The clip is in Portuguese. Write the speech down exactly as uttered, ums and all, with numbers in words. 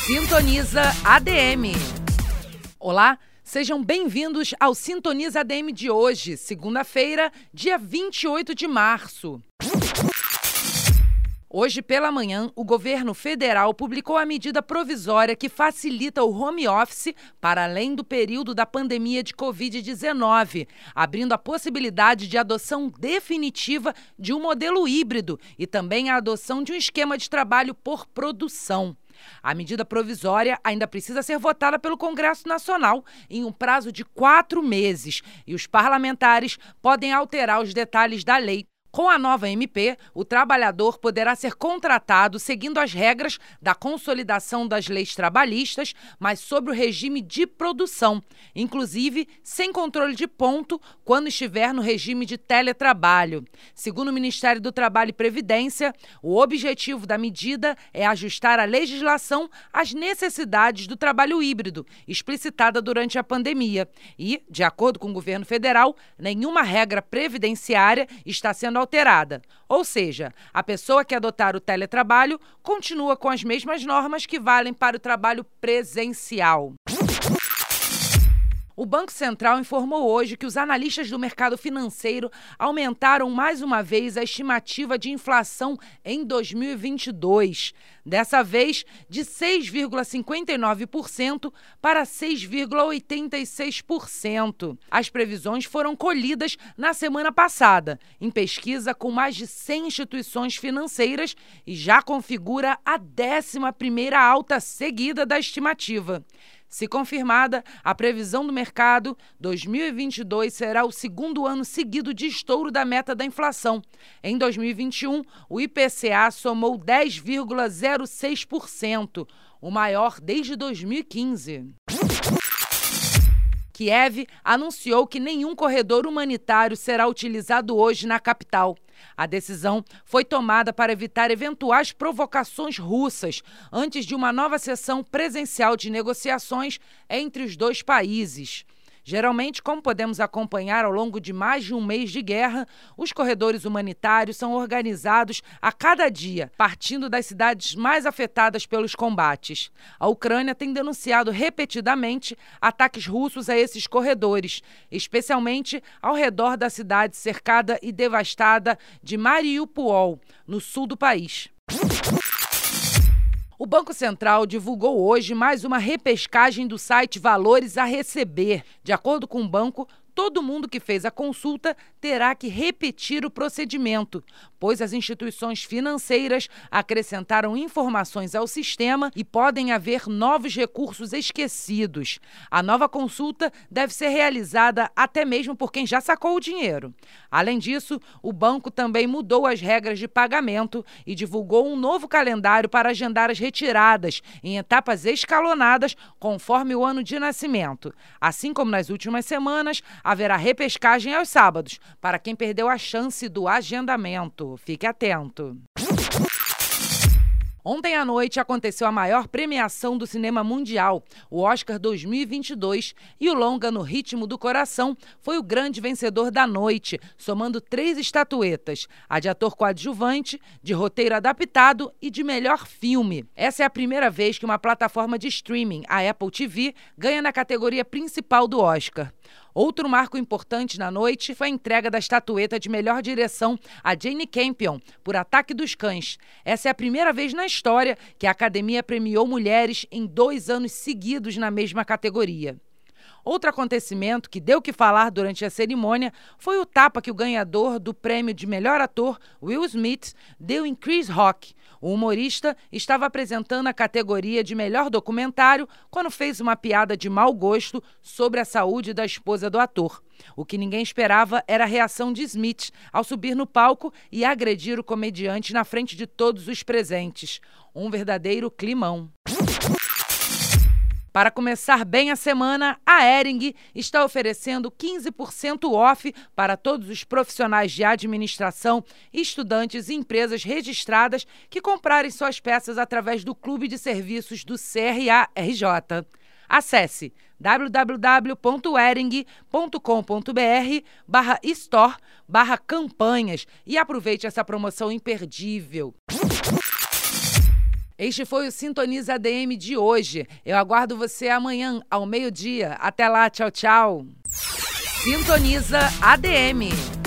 Sintoniza A D M. Olá, sejam bem-vindos ao Sintoniza A D M de hoje, segunda-feira, dia vinte e oito de março. Hoje pela manhã, o governo federal publicou a medida provisória que facilita o home office para além do período da pandemia de covid dezenove, abrindo a possibilidade de adoção definitiva de um modelo híbrido e também a adoção de um esquema de trabalho por produção. A medida provisória ainda precisa ser votada pelo Congresso Nacional em um prazo de quatro meses e os parlamentares podem alterar os detalhes da lei. Com a nova M P, o trabalhador poderá ser contratado seguindo as regras da consolidação das leis trabalhistas, mas sob o regime de produção, inclusive sem controle de ponto quando estiver no regime de teletrabalho. Segundo o Ministério do Trabalho e Previdência, o objetivo da medida é ajustar a legislação às necessidades do trabalho híbrido, explicitada durante a pandemia. E, de acordo com o governo federal, nenhuma regra previdenciária está sendo alterada. Ou seja, a pessoa que adotar o teletrabalho continua com as mesmas normas que valem para o trabalho presencial. O Banco Central informou hoje que os analistas do mercado financeiro aumentaram mais uma vez a estimativa de inflação em dois mil e vinte e dois, dessa vez de seis vírgula cinquenta e nove por cento para seis vírgula oitenta e seis por cento. As previsões foram colhidas na semana passada, em pesquisa com mais de cem instituições financeiras e já configura a décima primeira alta seguida da estimativa. Se confirmada, a previsão do mercado, dois mil e vinte e dois será o segundo ano seguido de estouro da meta da inflação. Em dois mil e vinte e um, o I P C A somou dez vírgula zero seis por cento, o maior desde dois mil e quinze. Kiev anunciou que nenhum corredor humanitário será utilizado hoje na capital. A decisão foi tomada para evitar eventuais provocações russas antes de uma nova sessão presencial de negociações entre os dois países. Geralmente, como podemos acompanhar ao longo de mais de um mês de guerra, os corredores humanitários são organizados a cada dia, partindo das cidades mais afetadas pelos combates. A Ucrânia tem denunciado repetidamente ataques russos a esses corredores, especialmente ao redor da cidade cercada e devastada de Mariupol, no sul do país. O Banco Central divulgou hoje mais uma repescagem do site Valores a Receber. De acordo com o banco, todo mundo que fez a consulta terá que repetir o procedimento, pois as instituições financeiras acrescentaram informações ao sistema e podem haver novos recursos esquecidos. A nova consulta deve ser realizada até mesmo por quem já sacou o dinheiro. Além disso, o banco também mudou as regras de pagamento e divulgou um novo calendário para agendar as retiradas em etapas escalonadas conforme o ano de nascimento. Assim como nas últimas semanas, haverá repescagem aos sábados, para quem perdeu a chance do agendamento. Fique atento. Ontem à noite aconteceu a maior premiação do cinema mundial, o Oscar dois mil e vinte e dois, e o longa No Ritmo do Coração foi o grande vencedor da noite, somando três estatuetas, a de ator coadjuvante, de roteiro adaptado e de melhor filme. Essa é a primeira vez que uma plataforma de streaming, a Apple T V, ganha na categoria principal do Oscar. Outro marco importante na noite foi a entrega da estatueta de melhor direção a Jane Campion, por Ataque dos Cães. Essa é a primeira vez na história que a Academia premiou mulheres em dois anos seguidos na mesma categoria. Outro acontecimento que deu o que falar durante a cerimônia foi o tapa que o ganhador do prêmio de melhor ator, Will Smith, deu em Chris Rock. O humorista estava apresentando a categoria de melhor documentário quando fez uma piada de mau gosto sobre a saúde da esposa do ator. O que ninguém esperava era a reação de Smith ao subir no palco e agredir o comediante na frente de todos os presentes. Um verdadeiro climão. Para começar bem a semana, a Hering está oferecendo quinze por cento off para todos os profissionais de administração, estudantes e empresas registradas que comprarem suas peças através do Clube de Serviços do C R A R J. Acesse w w w ponto hering ponto com ponto b r barra store barra campanhas e aproveite essa promoção imperdível. Este foi o Sintoniza A D M de hoje. Eu aguardo você amanhã, ao meio-dia. Até lá, tchau, tchau. Sintoniza A D M.